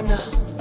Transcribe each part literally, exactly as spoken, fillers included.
ebona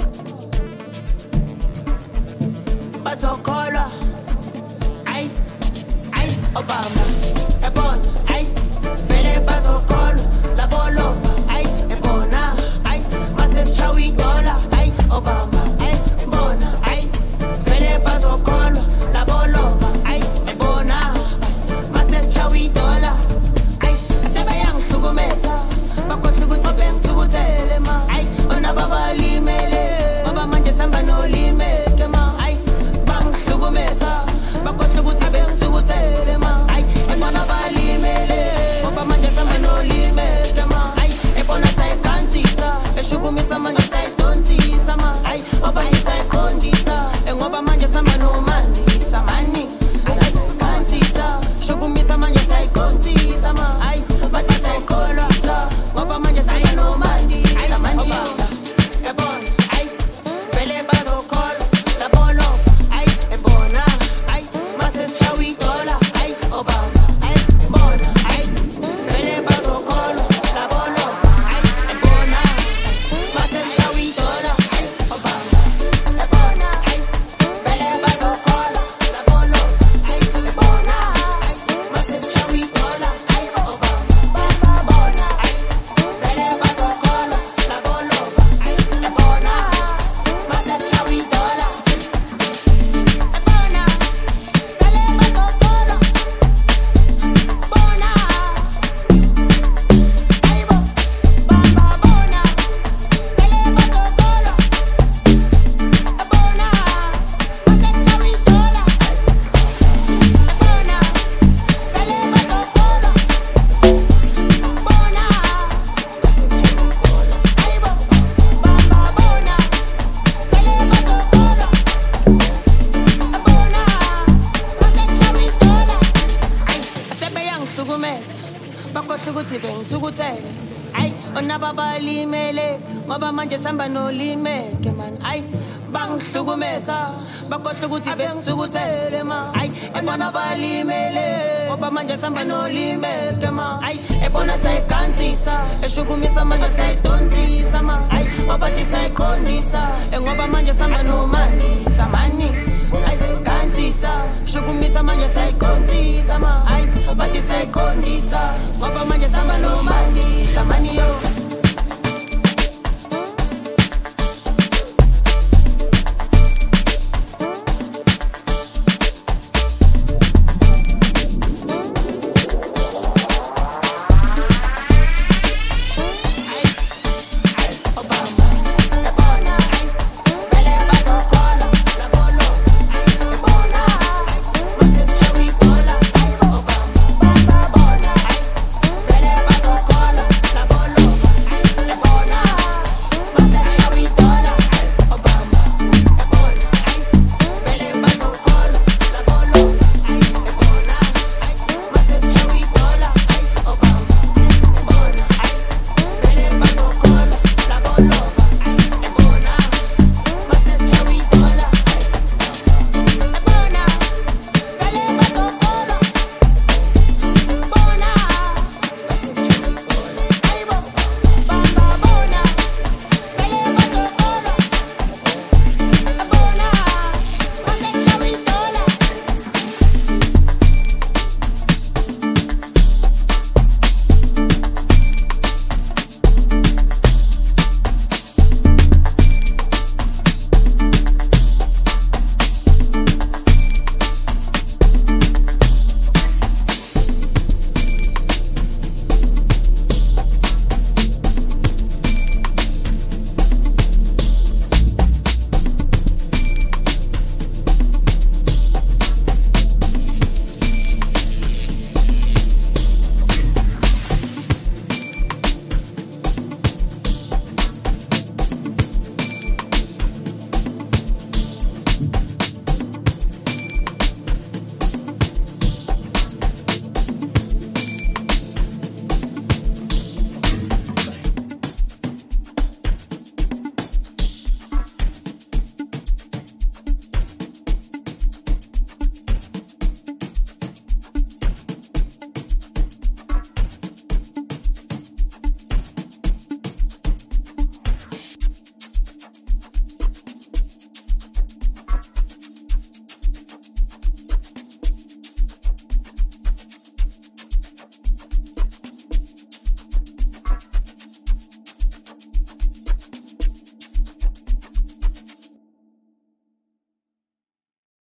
bazokholwa ay ay Obama ebona ay vele bazokholwa labolova ay ebona ay maseschawa idola ay Obama ay ebona ay vele bazokholwa labolova ay ebona maseschawa idola ay sebeyangihlukumeza bakhohle ukuthi bengithukutele ma ay ona baba limele baba manje samba nolimeke ma ay bangihlukumeza bakhohle ukuthi bengithukutele ma ay ebona balimele baba manje samba nolimeke ma ay ebona sayikantisa eshukumisa manje sayidontisa ma ay baba isayikondisa ngoba manje samba nomandisa mani ay kantisa shukumisa manje sayikondisa ma ay bathi sayikholwa ngoba manje saya nomandisa mani ebona ay vele bazokholwa labolova ay ebona ay maseschawa idola ay Obama ay ebona ay vele bazokholwa labolova ay ebona maseschawa idola ay Obama ebona ay vele bazokholwa labolova ay ebona ay maseschawa idola ay Obama ebona ay vele bazokholwa labolova ay ebona maseschawa idola ebona vele bazokholwa bona ayibo bamba bona vele bazokholwa ebona maseschawa idola ebona vele bazokholwa bona ayibo bamba bona vele bazokholwa ebona maseschawa idola ay sebeyangihlukumeza bakhohle ukuthi bengithukutele ay ona baba limele ngoba manje samba nolimeke man ay bangihlukumeza bakhohle ukuthi bengithukutele ma ay ebona balimele ngoba manje samba nolimeke ma ay ebona sayikantisa eshukumisa manje sayidontisa ma ay bathi sayiqondisa ngoba manje samba nomandisa mani ay kantisa shukumisa manje sayiqondisa ma ay bathi sayiqondisa ngoba manje samba nomandisa mani yo